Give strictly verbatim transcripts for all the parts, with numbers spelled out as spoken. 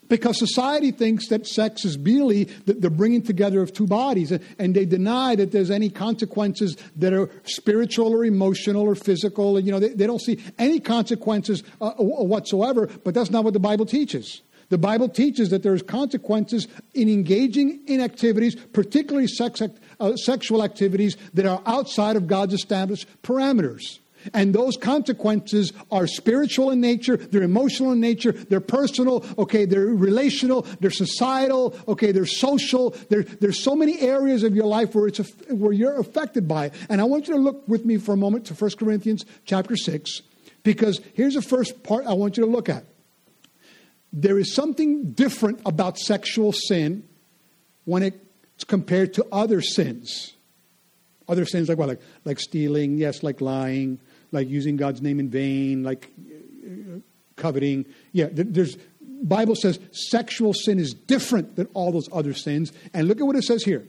Because society thinks that sex is merely the bringing together of two bodies, and they deny that there's any consequences that are spiritual or emotional or physical. You know, they, they don't see any consequences uh, whatsoever, but that's not what the Bible teaches. The Bible teaches that there's consequences in engaging in activities, particularly sex, uh, sexual activities that are outside of God's established parameters. And those consequences are spiritual in nature, they're emotional in nature, they're personal, okay, they're relational, they're societal, okay, they're social. There, there's so many areas of your life where it's where you're affected by it. And I want you to look with me for a moment to First Corinthians chapter six, because here's the first part I want you to look at. There is something different about sexual sin when it's compared to other sins. Other sins like what? Like, like stealing, yes, like lying, like using God's name in vain, like uh, coveting. Yeah, there's Bible says sexual sin is different than all those other sins. And look at what it says here.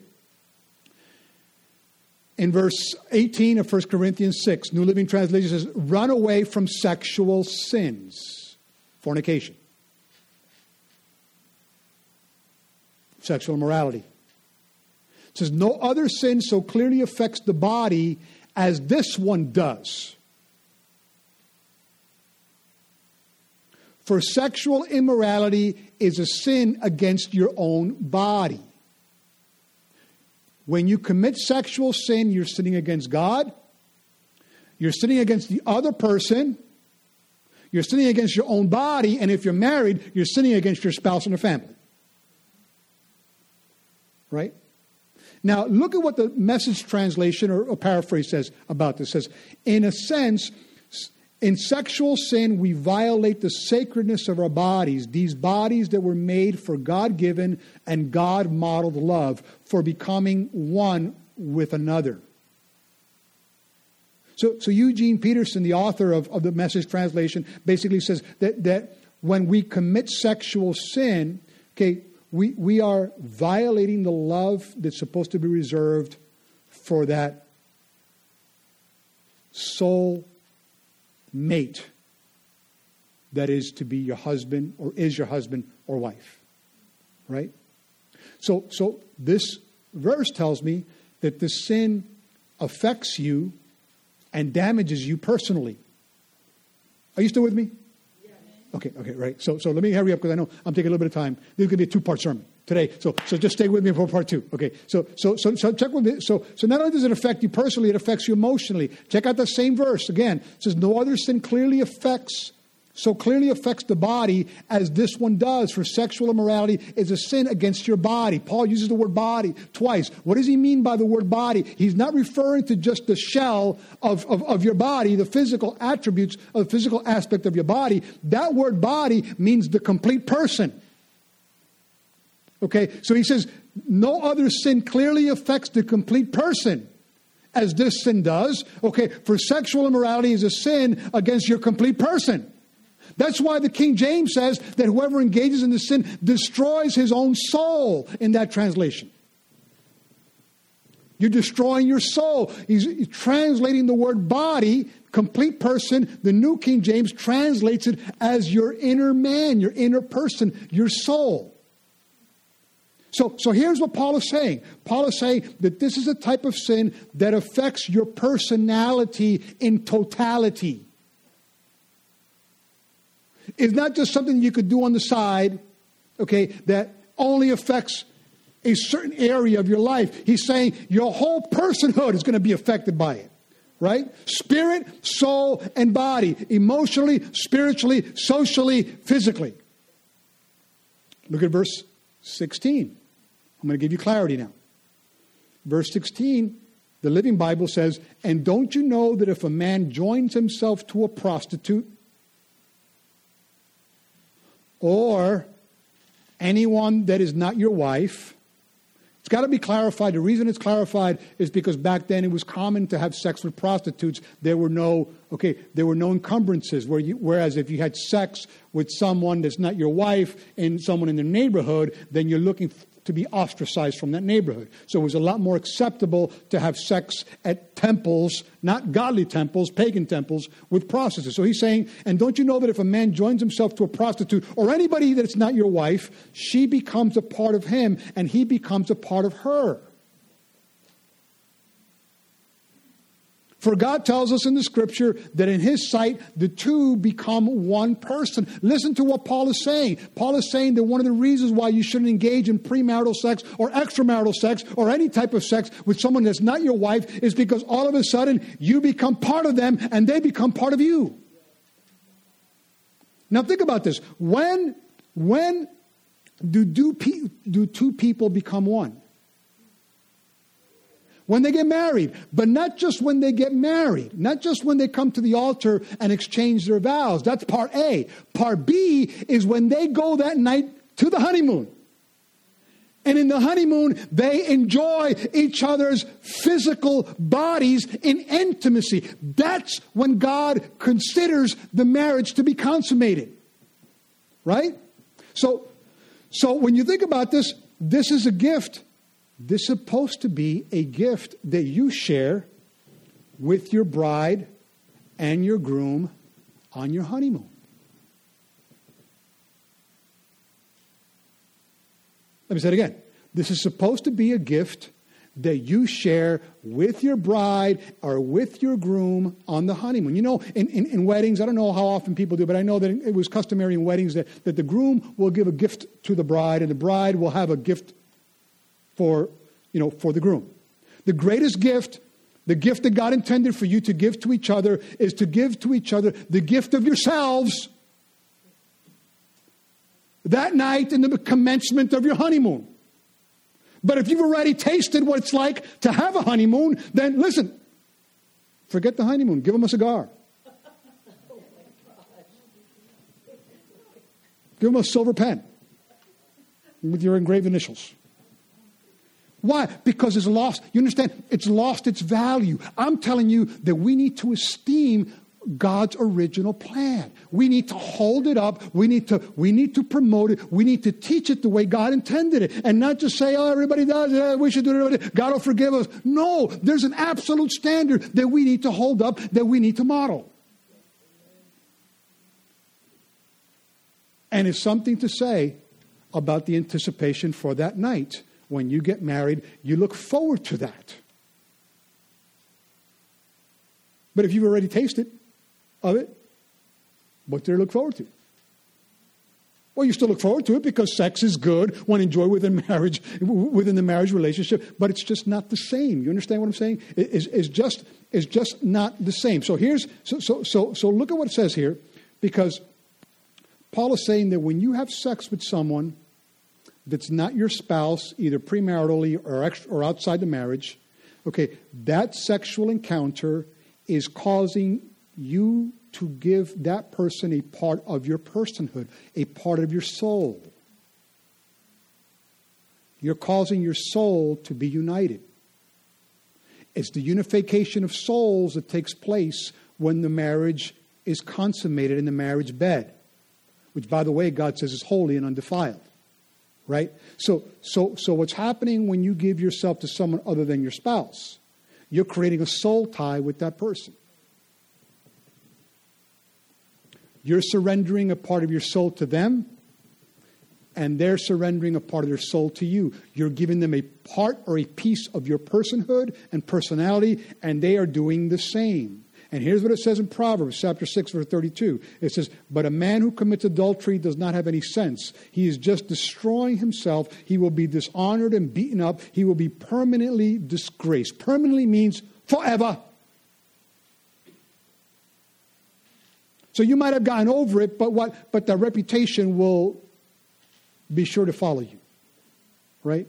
In verse eighteen of First Corinthians six, New Living Translation says, run away from sexual sins. Fornication. Sexual immorality. It says, no other sin so clearly affects the body as this one does. For sexual immorality is a sin against your own body. When you commit sexual sin, you're sinning against God. You're sinning against the other person. You're sinning against your own body. And if you're married, you're sinning against your spouse and the family. Right? Now, look at what the Message translation or, or paraphrase says about this. It says, in a sense, in sexual sin, we violate the sacredness of our bodies, these bodies that were made for God-given and God-modeled love, for becoming one with another. So, so Eugene Peterson, the author of, of the Message translation, basically says that, that when we commit sexual sin, okay, We we are violating the love that's supposed to be reserved for that soul mate that is to be your husband or is your husband or wife. Right? So so this verse tells me that the sin affects you and damages you personally. Are you still with me? Okay, okay, right. So so let me hurry up because I know I'm taking a little bit of time. This is going to be a two-part sermon today. So so just stay with me for part two. Okay. So so so so check with me. So so not only does it affect you personally, it affects you emotionally. Check out the same verse again. It says, no other sin clearly affects so clearly affects the body as this one does. For sexual immorality is a sin against your body. Paul uses the word body twice. What does he mean by the word body? He's not referring to just the shell of, of, of your body, the physical attributes, of the physical aspect of your body. That word body means the complete person. Okay, so he says, no other sin clearly affects the complete person as this sin does. Okay, for sexual immorality is a sin against your complete person. That's why the King James says that whoever engages in the sin destroys his own soul in that translation. You're destroying your soul. He's, he's translating the word body, complete person. The New King James translates it as your inner man, your inner person, your soul. So, so here's what Paul is saying. Paul is saying that this is a type of sin that affects your personality in totality. It's not just something you could do on the side, okay, that only affects a certain area of your life. He's saying your whole personhood is going to be affected by it, right? Spirit, soul, and body, emotionally, spiritually, socially, physically. Look at verse sixteen. I'm going to give you clarity now. Verse sixteen, the Living Bible says, and don't you know that if a man joins himself to a prostitute, or anyone that is not your wife, it's got to be clarified. The reason it's clarified is because back then it was common to have sex with prostitutes. There were no okay, there were no encumbrances. Where you, whereas if you had sex with someone that's not your wife and someone in the neighborhood, then you're looking to be ostracized from that neighborhood. So it was a lot more acceptable to have sex at temples, not godly temples, pagan temples, with prostitutes. So he's saying, and don't you know that if a man joins himself to a prostitute or anybody that's not your wife, she becomes a part of him and he becomes a part of her. For God tells us in the scripture that in his sight, the two become one person. Listen to what Paul is saying. Paul is saying that one of the reasons why you shouldn't engage in premarital sex or extramarital sex or any type of sex with someone that's not your wife is because all of a sudden you become part of them and they become part of you. Now think about this. When, when do, do, do two people become one? When they get married, but not just when they get married, not just when they come to the altar and exchange their vows. That's part A. Part B is when they go that night to the honeymoon. And in the honeymoon, they enjoy each other's physical bodies in intimacy. That's when God considers the marriage to be consummated. Right? So, so when you think about this, this is a gift. This is supposed to be a gift that you share with your bride and your groom on your honeymoon. Let me say it again. This is supposed to be a gift that you share with your bride or with your groom on the honeymoon. You know, in, in, in weddings, I don't know how often people do, but I know that it was customary in weddings that, that the groom will give a gift to the bride and the bride will have a gift for, you know, for the groom. The greatest gift, the gift that God intended for you to give to each other is to give to each other the gift of yourselves that night in the commencement of your honeymoon. But if you've already tasted what it's like to have a honeymoon, then listen, forget the honeymoon. Give them a cigar. Give them a silver pen with your engraved initials. Why? Because it's lost. You understand? It's lost its value. I'm telling you that we need to esteem God's original plan. We need to hold it up. We need to, we need to promote it. We need to teach it the way God intended it. And not just say, oh, everybody does it. We should do it. God will forgive us. No, there's an absolute standard that we need to hold up, that we need to model. And it's something to say about the anticipation for that night. When you get married, you look forward to that. But if you've already tasted of it, what do you look forward to? Well, you still look forward to it because sex is good when enjoyed within marriage, within the marriage relationship, but it's just not the same. You understand what I'm saying? It's, it's just it's just not the same. So here's so so so so look at what it says here, because Paul is saying that when you have sex with someone that's not your spouse, either premaritally or extra, or outside the marriage, okay, that sexual encounter is causing you to give that person a part of your personhood, a part of your soul. You're causing your soul to be united. It's the unification of souls that takes place when the marriage is consummated in the marriage bed, which, by the way, God says is holy and undefiled. Right? So, so, so what's happening when you give yourself to someone other than your spouse? You're creating a soul tie with that person. You're surrendering a part of your soul to them, and they're surrendering a part of their soul to you. You're giving them a part or a piece of your personhood and personality, and they are doing the same. And here's what it says in Proverbs chapter six, verse thirty-two. It says, but a man who commits adultery does not have any sense. He is just destroying himself. He will be dishonored and beaten up. He will be permanently disgraced. Permanently means forever. So you might have gotten over it, but what? But the reputation will be sure to follow you. Right?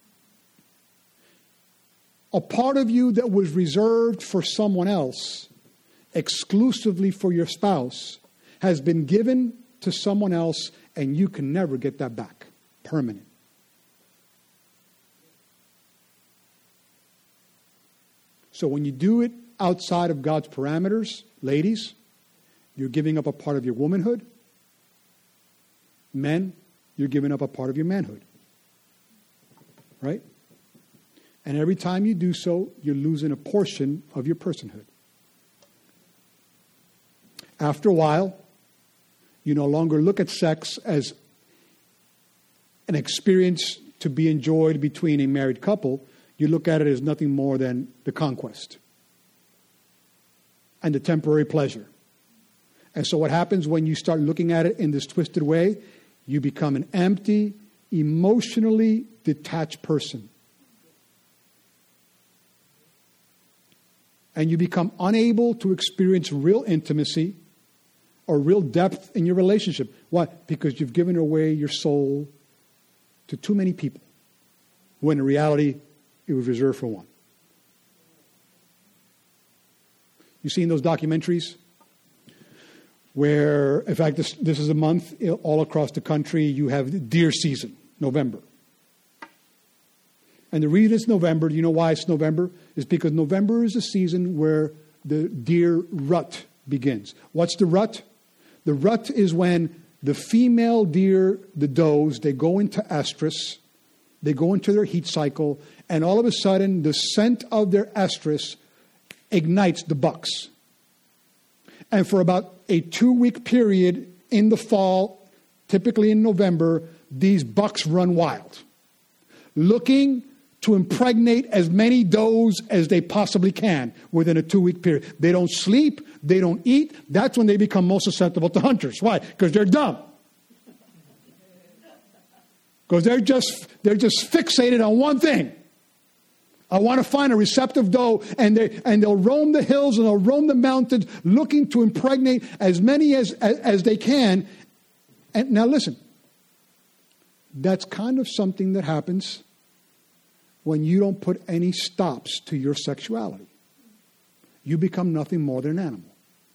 A part of you that was reserved for someone else, exclusively for your spouse, has been given to someone else, and you can never get that back. Permanent. So when you do it outside of God's parameters, ladies, you're giving up a part of your womanhood. Men, you're giving up a part of your manhood. Right? And every time you do so, you're losing a portion of your personhood. After a while, you no longer look at sex as an experience to be enjoyed between a married couple. You look at it as nothing more than the conquest and the temporary pleasure. And so what happens when you start looking at it in this twisted way? You become an empty, emotionally detached person. And you become unable to experience real intimacy or real depth in your relationship. Why? Because you've given away your soul to too many people, when in reality, it was reserved for one. You've seen those documentaries where, in fact, this, this is a month all across the country, you have deer season, November. And the reason it's November, do you know why it's November? Is because November is a season where the deer rut begins. What's the rut? The rut is when the female deer, the does, they go into estrus, they go into their heat cycle, and all of a sudden the scent of their estrus ignites the bucks. And for about a two-week period in the fall, typically in November, these bucks run wild, looking to impregnate as many does as they possibly can within a two-week period. They don't sleep. They don't eat. That's when they become most susceptible to hunters. Why? Because they're dumb. Because they're just they're just fixated on one thing. I want to find a receptive doe, and they and they'll roam the hills and they'll roam the mountains, looking to impregnate as many as as, as they can. And now listen, that's kind of something that happens when you don't put any stops to your sexuality. You become nothing more than an animal,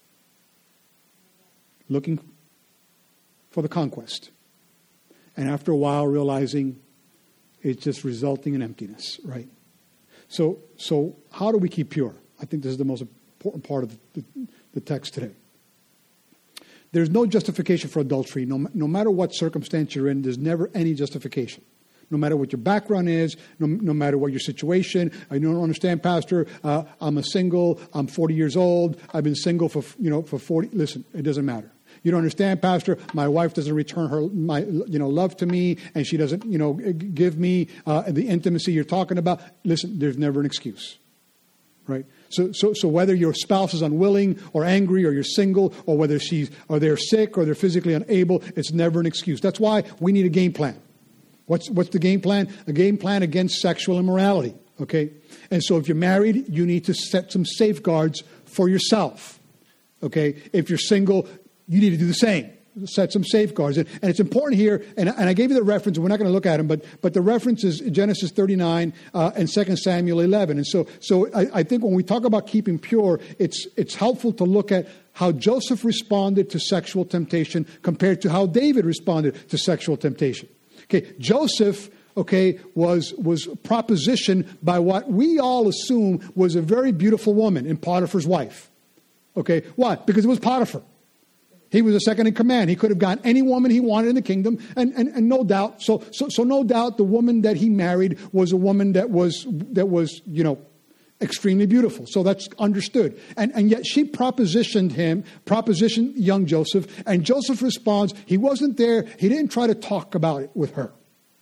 looking for the conquest. And after a while, realizing it's just resulting in emptiness, right? So, so how do we keep pure? I think this is the most important part of the, the text today. There's no justification for adultery. No, no matter what circumstance you're in, there's never any justification. No matter what your background is, no, no matter what your situation. I don't understand, Pastor. Uh, I'm a single. I'm forty years old. I've been single for you know for forty. Listen, it doesn't matter. You don't understand, Pastor. My wife doesn't return her my you know love to me, and she doesn't you know give me uh, the intimacy you're talking about. Listen, there's never an excuse, right? So, so, so whether your spouse is unwilling or angry, or you're single, or whether she's or they're sick or they're physically unable, it's never an excuse. That's why we need a game plan. What's what's the game plan? A game plan against sexual immorality. Okay, and so if you're married, you need to set some safeguards for yourself. Okay, if you're single, you need to do the same. Set some safeguards. And, and it's important here, and, and I gave you the reference, we're not going to look at them, but but the reference is Genesis thirty-nine uh, and Second Samuel eleven. And so so I, I think when we talk about keeping pure, it's it's helpful to look at how Joseph responded to sexual temptation compared to how David responded to sexual temptation. Okay, Joseph, okay, was was propositioned by what we all assume was a very beautiful woman in Potiphar's wife. Okay, why? Because it was Potiphar. He was a second in command. He could have gotten any woman he wanted in the kingdom, and, and, and no doubt, so, so so no doubt, the woman that he married was a woman that was that was you know extremely beautiful. So that's understood. And and yet she propositioned him, propositioned young Joseph, and Joseph responds. He wasn't there. He didn't try to talk about it with her.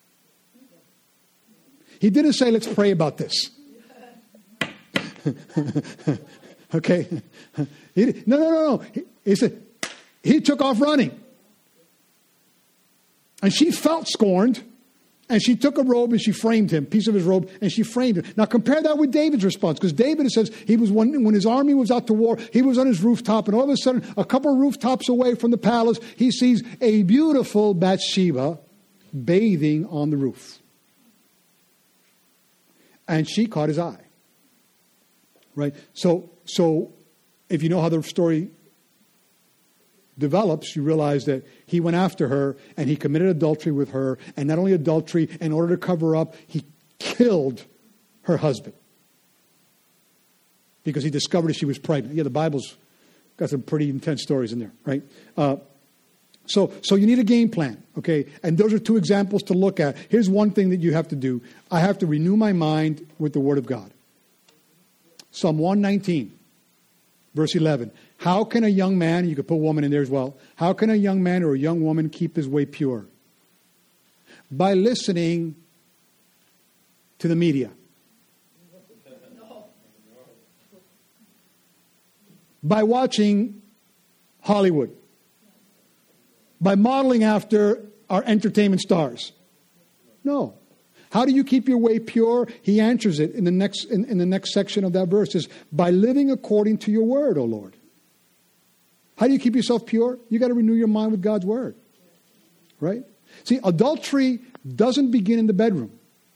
He didn't say, "Let's pray about this." Okay. He, no, no, no, no. He, he said. He took off running. And she felt scorned. And she took a robe and she framed him, piece of his robe, and she framed him. Now compare that with David's response. Because David, it says, he was when, when his army was out to war, he was on his rooftop. And all of a sudden, a couple of rooftops away from the palace, he sees a beautiful Bathsheba bathing on the roof. And she caught his eye. Right? So, so if you know how the story develops, you realize that he went after her and he committed adultery with her. And not only adultery, in order to cover up, he killed her husband. because he discovered that she was pregnant. Yeah, the Bible's got some pretty intense stories in there, right? Uh, so, so you need a game plan, okay? And those are two examples to look at. Here's one thing that you have to do. I have to renew my mind with the Word of God. Psalm one nineteen, verse eleven. How can a young man, you could put woman in there as well, how can a young man or a young woman keep his way pure? By listening to the media. By watching Hollywood. By modeling after our entertainment stars. No. How do you keep your way pure? He answers it in the next in, in the next section of that verse. It says, by living according to your word, O Lord. How do you keep yourself pure? You got to renew your mind with God's word. Right? See, adultery doesn't begin in the bedroom.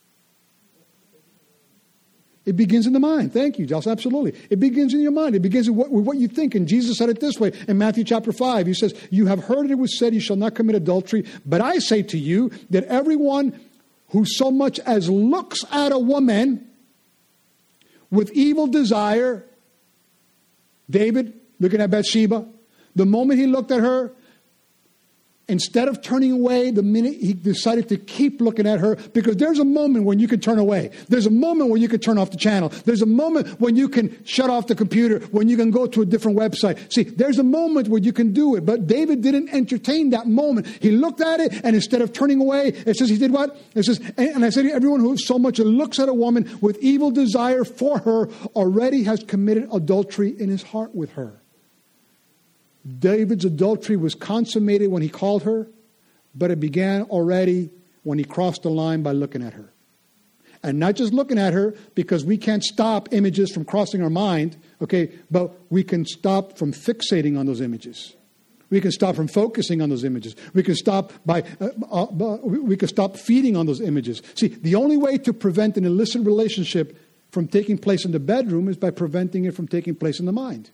It begins in the mind. Thank you, Josh. Absolutely. It begins in your mind. It begins with what, with what you think. And Jesus said it this way in Matthew chapter five. He says, you have heard it was said, you shall not commit adultery. But I say to you that everyone who so much as looks at a woman with evil desire, David looking at Bathsheba, the moment he looked at her, instead of turning away, the minute he decided to keep looking at her, because there's a moment when you can turn away. There's a moment when you can turn off the channel. There's a moment when you can shut off the computer, when you can go to a different website. See, there's a moment where you can do it, but David didn't entertain that moment. He looked at it, and instead of turning away, it says he did what? It says, and I say to everyone who so much looks at a woman with evil desire for her already has committed adultery in his heart with her. David's adultery was consummated when he called her, but it began already when he crossed the line by looking at her. And not just looking at her, because we can't stop images from crossing our mind, okay, but we can stop from fixating on those images. We can stop from focusing on those images. We can stop by uh, uh, we can stop feeding on those images. See, the only way to prevent an illicit relationship from taking place in the bedroom is by preventing it from taking place in the mind.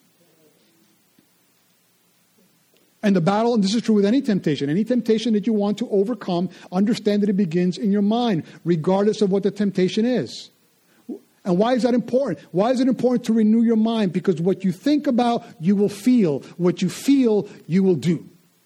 And the battle, and this is true with any temptation, any temptation that you want to overcome, understand that it begins in your mind, regardless of what the temptation is. And why is that important? Why is it important to renew your mind? Because what you think about, you will feel. What you feel, you will do.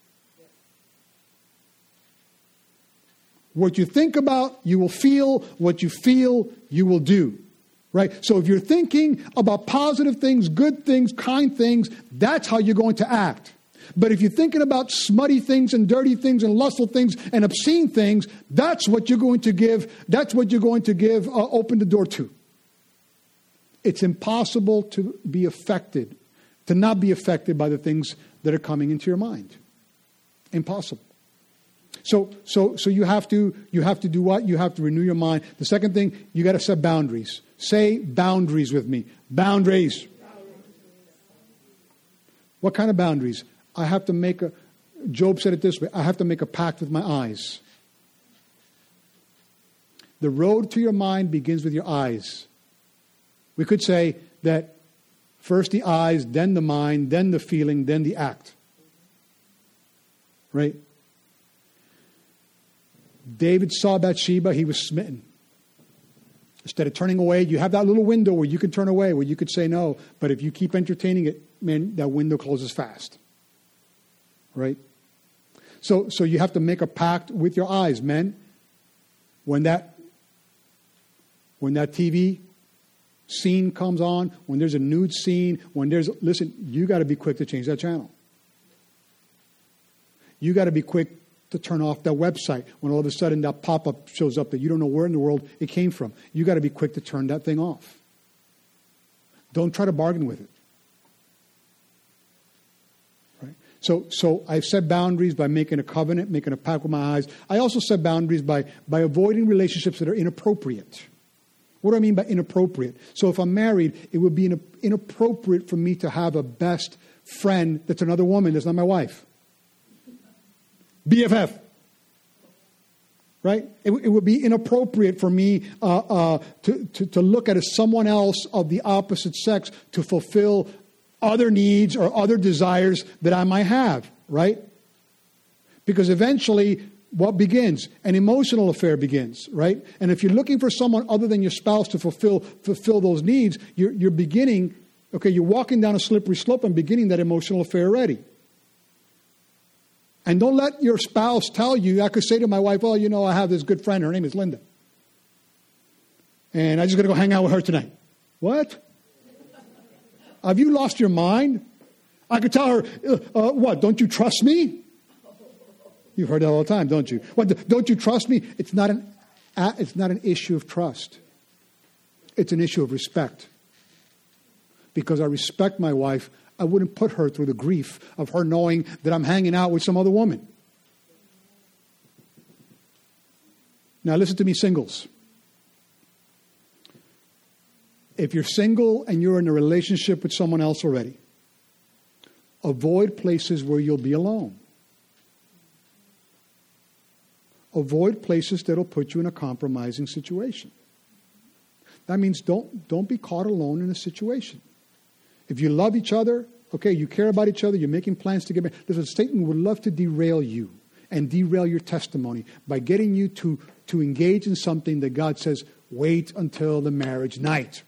What you think about, you will feel. What you feel, you will do. Right? So if you're thinking about positive things, good things, kind things, that's how you're going to act. But if you're thinking about smutty things and dirty things and lustful things and obscene things, that's what you're going to give, that's what you're going to give, uh, open the door to. It's impossible to be affected, to not be affected by the things that are coming into your mind. Impossible. So, so, so you have to, you have to do what? You have to renew your mind. The second thing, you got to set boundaries. Say boundaries with me. Boundaries. What kind of boundaries? I have to make a, Job said it this way, I have to make a pact with my eyes. The road to your mind begins with your eyes. We could say that first the eyes, then the mind, then the feeling, then the act. Right? David saw Bathsheba, he was smitten. Instead of turning away, you have that little window where you can turn away, where you could say no. But if you keep entertaining it, man, that window closes fast. Right? So, so you have to make a pact with your eyes, men. When that, when that T V scene comes on, when there's a nude scene, when there's, listen, you got to be quick to change that channel. You got to be quick to turn off that website when all of a sudden that pop-up shows up that you don't know where in the world it came from. You got to be quick to turn that thing off. Don't try to bargain with it. So, so I've set boundaries by making a covenant, making a pact with my eyes. I also set boundaries by, by avoiding relationships that are inappropriate. What do I mean by inappropriate? So if I'm married, it would be inappropriate for me to have a best friend that's another woman that's not my wife. B F F. Right? It, it would be inappropriate for me uh, uh, to, to, to look at someone else of the opposite sex to fulfill other needs or other desires that I might have, right? Because eventually, what begins? An emotional affair begins, right? And if you're looking for someone other than your spouse to fulfill fulfill those needs, you're, you're beginning okay, you're walking down a slippery slope and beginning that emotional affair already. And don't let your spouse tell you, I could say to my wife, well, you know, I have this good friend, her name is Linda. And I just got to go hang out with her tonight. What? Have you lost your mind? I could tell her, uh, what, don't you trust me? You've heard that all the time, don't you? What, don't you trust me? It's not an, uh, it's not an issue of trust. It's an issue of respect. Because I respect my wife, I wouldn't put her through the grief of her knowing that I'm hanging out with some other woman. Now listen to me, singles. If you're single and you're in a relationship with someone else already, avoid places where you'll be alone. Avoid places that'll put you in a compromising situation. That means don't, don't be caught alone in a situation. If you love each other, okay, you care about each other, you're making plans to get married. Listen, Satan would love to derail you and derail your testimony by getting you to, to engage in something that God says, wait until the marriage night.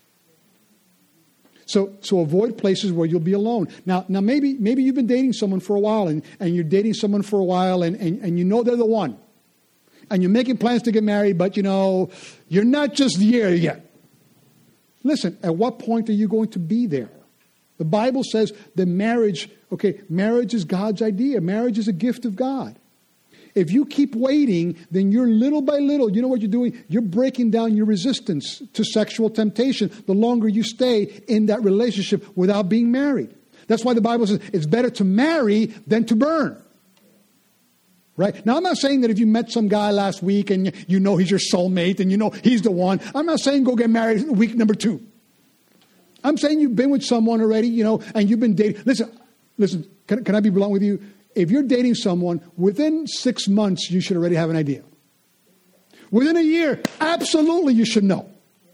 So so avoid places where you'll be alone. Now, now maybe maybe you've been dating someone for a while and, and you're dating someone for a while and, and, and you know they're the one. And you're making plans to get married, but you know, you're not just there yet. Listen, at what point are you going to be there? The Bible says that marriage, okay, marriage is God's idea. Marriage is a gift of God. If you keep waiting, then you're little by little, you know what you're doing? You're breaking down your resistance to sexual temptation the longer you stay in that relationship without being married. That's why the Bible says it's better to marry than to burn. Right? Now, I'm not saying that if you met some guy last week and you know he's your soulmate and you know he's the one, I'm not saying go get married week number two. I'm saying you've been with someone already, you know, and you've been dating. Listen, listen, can, can I be blunt with you? If you're dating someone, within six months, you should already have an idea. Within a year, absolutely you should know.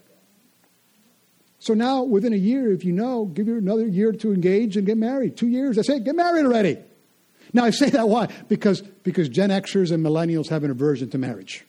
So now, within a year, if you know, give you another year to engage and get married. Two years, that's it, get married already. Now, I say that why? Because, because Gen Xers and millennials have an aversion to marriage.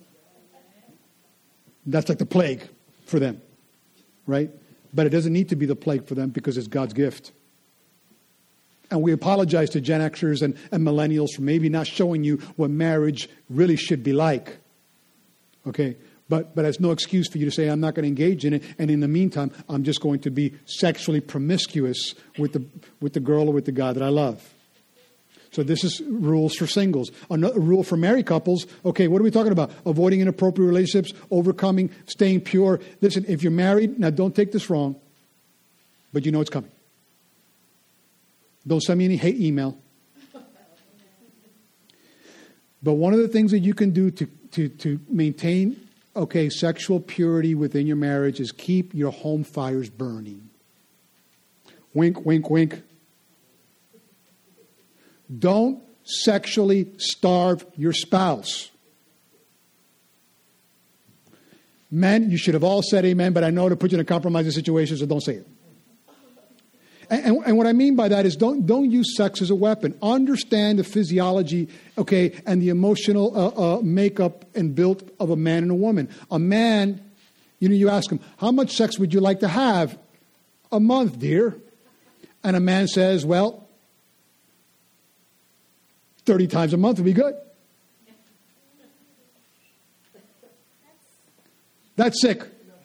That's like the plague for them, right? But it doesn't need to be the plague for them because it's God's gift. And we apologize to Gen Xers and, and millennials for maybe not showing you what marriage really should be like. Okay? But but it's no excuse for you to say, I'm not going to engage in it. And in the meantime, I'm just going to be sexually promiscuous with the with the girl or with the guy that I love. So this is rules for singles. Another rule for married couples. Okay, what are we talking about? Avoiding inappropriate relationships, overcoming, staying pure. Listen, if you're married, now don't take this wrong, but you know it's coming. Don't send me any hate email. But one of the things that you can do to, to, to maintain, okay, sexual purity within your marriage is keep your home fires burning. Wink, wink, wink. Don't sexually starve your spouse. Men, you should have all said amen, but I know to put you in a compromising situation, so don't say it. And, and, and what I mean by that is don't don't use sex as a weapon. Understand the physiology, okay, and the emotional uh, uh, makeup and build of a man and a woman. A man, you know, you ask him, how much sex would you like to have? A month, dear. And a man says, well, thirty times a month would be good. That's sick.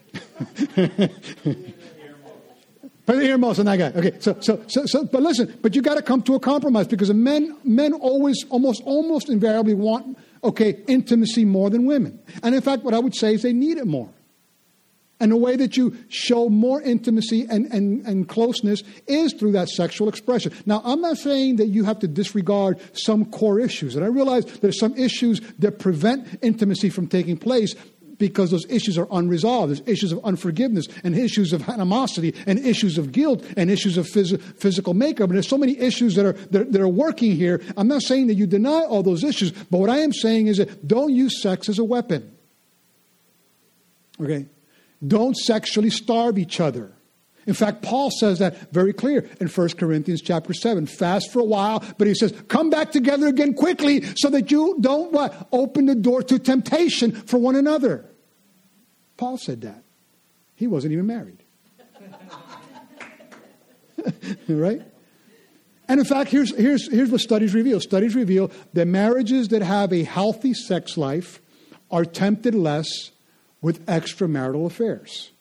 Put the earmuffs on that guy. Okay, so, so, so, so, but listen, but you got to come to a compromise because men, men always, almost, almost invariably want, okay, intimacy more than women. And in fact, what I would say is they need it more. And the way that you show more intimacy and, and, and closeness is through that sexual expression. Now, I'm not saying that you have to disregard some core issues. And I realize there's some issues that prevent intimacy from taking place because those issues are unresolved. There's issues of unforgiveness and issues of animosity and issues of guilt and issues of phys- physical makeup. And there's so many issues that are, that, that are working here. I'm not saying that you deny all those issues, but what I am saying is that don't use sex as a weapon. Okay? Don't sexually starve each other. In fact, Paul says that very clear in First Corinthians chapter seven. Fast for a while, but he says, come back together again quickly so that you don't what? Open the door to temptation for one another. Paul said that. He wasn't even married. Right? And in fact, here's, here's, here's what studies reveal. Studies reveal that marriages that have a healthy sex life are tempted less with extramarital affairs.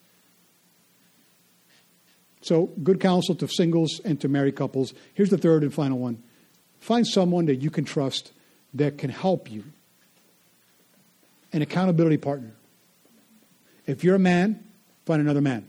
So, good counsel to singles and to married couples. Here's the third and final one. Find someone that you can trust that can help you. An accountability partner. If you're a man, find another man.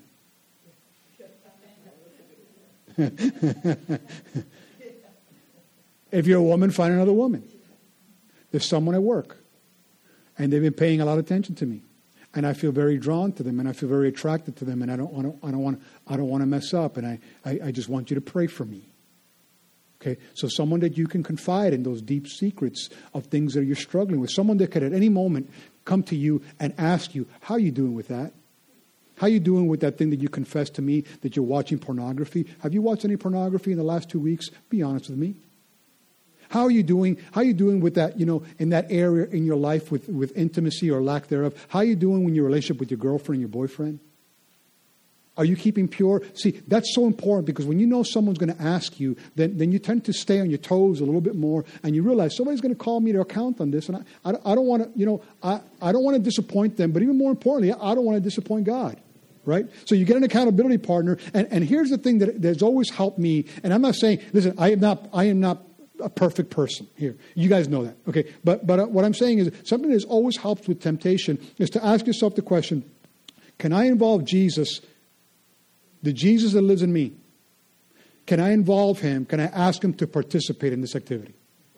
If you're a woman, find another woman. There's someone at work, and they've been paying a lot of attention to me, and I feel very drawn to them, and I feel very attracted to them, and I don't want to, I don't want, I don't want to mess up, and I, I, I just want you to pray for me. Okay, so someone that you can confide in those deep secrets of things that you're struggling with, someone that could at any moment come to you and ask you, how are you doing with that? How are you doing with that thing that you confessed to me that you're watching pornography? Have you watched any pornography in the last two weeks? Be honest with me. How are you doing? How are you doing with that, you know, in that area in your life with, with intimacy or lack thereof? How are you doing in your relationship with your girlfriend and your boyfriend? Are you keeping pure? See, that's so important because when you know someone's going to ask you, then, then you tend to stay on your toes a little bit more, and you realize somebody's going to call me to account on this, and I, I, I don't want to, you know, I, I don't want to disappoint them, but even more importantly, I don't want to disappoint God. Right? So you get an accountability partner, and, and here's the thing that has always helped me, and I'm not saying, listen, I am not, I am not a perfect person here. You guys know that, okay? But but what I'm saying is something that has always helped with temptation is to ask yourself the question, can I involve Jesus, the Jesus that lives in me? Can I involve him? Can I ask him to participate in this activity?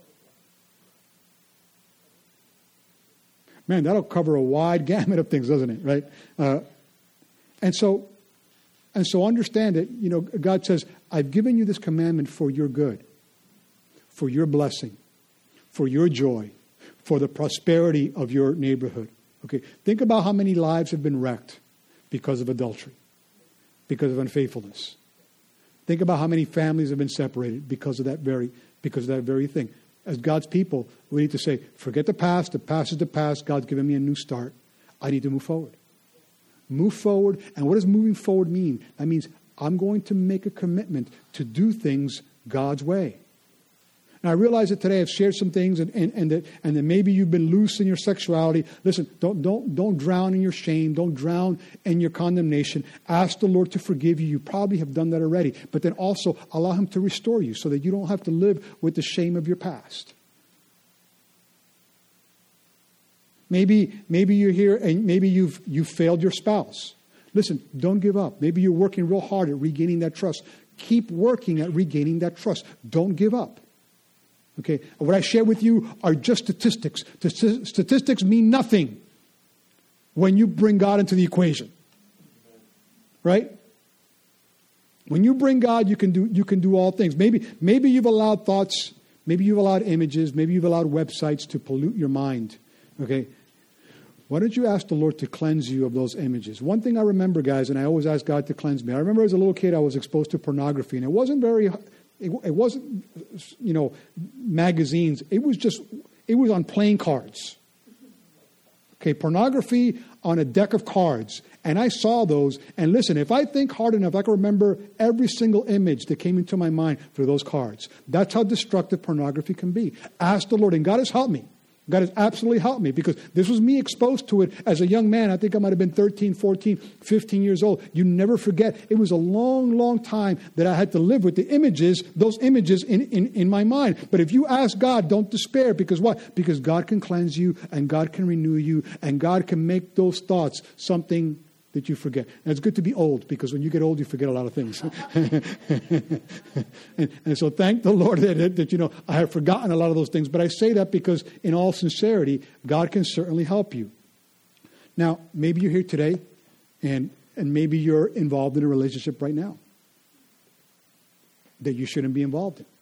Man, that'll cover a wide gamut of things, doesn't it? Right? Uh, and so, and so understand that, you know, God says, I've given you this commandment for your good, for your blessing, for your joy, for the prosperity of your neighborhood. Okay, think about how many lives have been wrecked because of adultery, because of unfaithfulness. Think about how many families have been separated because of that very, because of that very thing. As God's people, we need to say, forget the past. The past is the past. God's given me a new start. I need to move forward. Move forward. And what does moving forward mean? That means I'm going to make a commitment to do things God's way. And I realize that today I've shared some things, and, and, and, that, and that maybe you've been loose in your sexuality. Listen, don't, don't, don't drown in your shame. Don't drown in your condemnation. Ask the Lord to forgive you. You probably have done that already. But then also allow him to restore you so that you don't have to live with the shame of your past. Maybe, maybe you're here and maybe you've, you've failed your spouse. Listen, don't give up. Maybe you're working real hard at regaining that trust. Keep working at regaining that trust. Don't give up. Okay, what I share with you are just statistics. Statistics mean nothing when you bring God into the equation. Right? When you bring God, you can do you can do all things. Maybe maybe you've allowed thoughts, maybe you've allowed images, maybe you've allowed websites to pollute your mind. Okay? Why don't you ask the Lord to cleanse you of those images? One thing I remember, guys, and I always ask God to cleanse me. I remember as a little kid I was exposed to pornography, and it wasn't very It, it wasn't, you know, magazines. It was just, it was on playing cards. Okay, pornography on a deck of cards. And I saw those. And listen, if I think hard enough, I can remember every single image that came into my mind through those cards. That's how destructive pornography can be. Ask the Lord, and God has helped me. God has absolutely helped me because this was me exposed to it as a young man. I think I might have been thirteen, fourteen, fifteen years old. You never forget. It was a long, long time that I had to live with the images, those images in, in, in my mind. But if you ask God, don't despair. Because what? Because God can cleanse you and God can renew you and God can make those thoughts something that you forget. And it's good to be old because when you get old, you forget a lot of things. and, and so thank the Lord that, that, you know, I have forgotten a lot of those things. But I say that because in all sincerity, God can certainly help you. Now, maybe you're here today and, and maybe you're involved in a relationship right now that you shouldn't be involved in.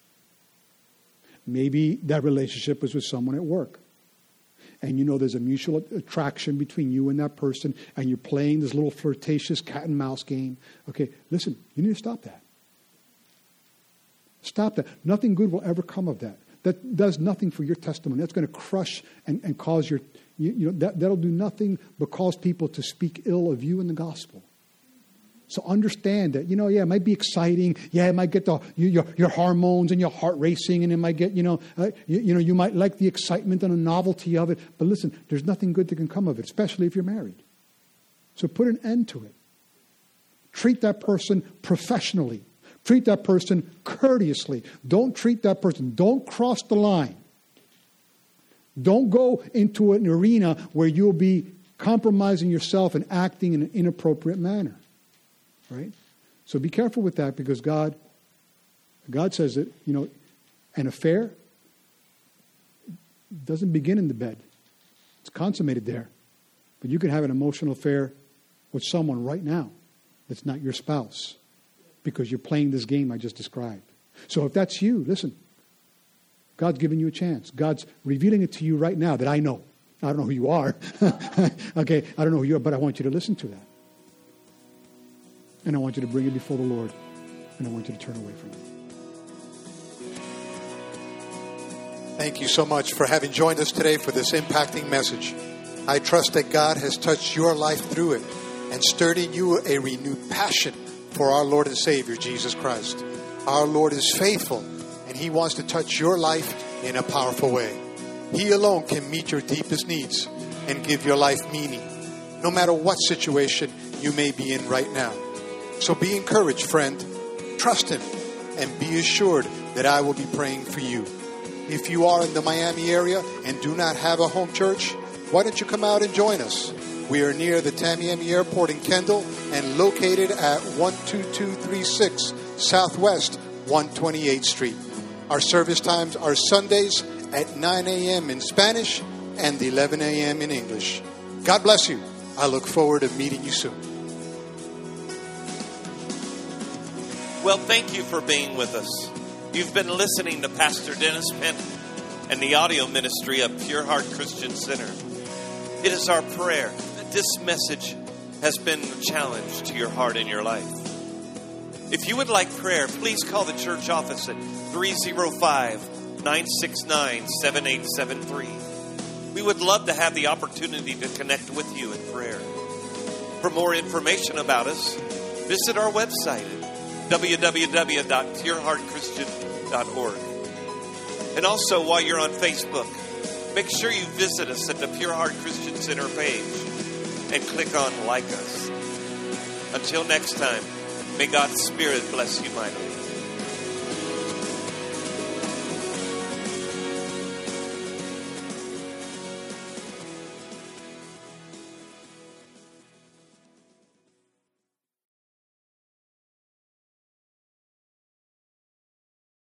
Maybe that relationship was with someone at work. And you know there's a mutual attraction between you and that person, and you're playing this little flirtatious cat and mouse game. Okay, listen, you need to stop that. Stop that. Nothing good will ever come of that. That does nothing for your testimony. That's going to crush and, and cause your, you, you know, that, that'll do nothing but cause people to speak ill of you in the gospel. So understand that, you know, yeah, it might be exciting. Yeah, it might get the your your hormones and your heart racing, and it might get, you know, uh, you, you know, you might like the excitement and the novelty of it. But listen, there's nothing good that can come of it, especially if you're married. So put an end to it. Treat that person professionally. Treat that person courteously. Don't treat that person. Don't cross the line. Don't go into an arena where you'll be compromising yourself and acting in an inappropriate manner. Right? So be careful with that, because God, God says that, you know, an affair doesn't begin in the bed. It's consummated there. But you can have an emotional affair with someone right now that's not your spouse, because you're playing this game I just described. So if that's you, listen, God's giving you a chance. God's revealing it to you right now that I know. I don't know who you are. Okay, I don't know who you are, but I want you to listen to that. And I want you to bring it before the Lord. And I want you to turn away from it. Thank you so much for having joined us today for this impacting message. I trust that God has touched your life through it and stirred in you a renewed passion for our Lord and Savior, Jesus Christ. Our Lord is faithful, and He wants to touch your life in a powerful way. He alone can meet your deepest needs and give your life meaning, no matter what situation you may be in right now. So be encouraged, friend. Trust Him and be assured that I will be praying for you. If you are in the Miami area and do not have a home church, why don't you come out and join us? We are near the Tamiami Airport in Kendall and located at one two two three six Southwest one hundred twenty-eighth Street. Our service times are Sundays at nine a.m. in Spanish and eleven a.m. in English. God bless you. I look forward to meeting you soon. Well, thank you for being with us. You've been listening to Pastor Dennis Penn and the audio ministry of Pure Heart Christian Center. It is our prayer that this message has been a challenge to your heart and your life. If you would like prayer, please call the church office at three oh five, nine six nine, seven eight seven three. We would love to have the opportunity to connect with you in prayer. For more information about us, visit our website at w w w dot pure heart christian dot org. And also, while you're on Facebook, make sure you visit us at the Pure Heart Christian Center page and click on Like Us. Until next time, may God's Spirit bless you mightily.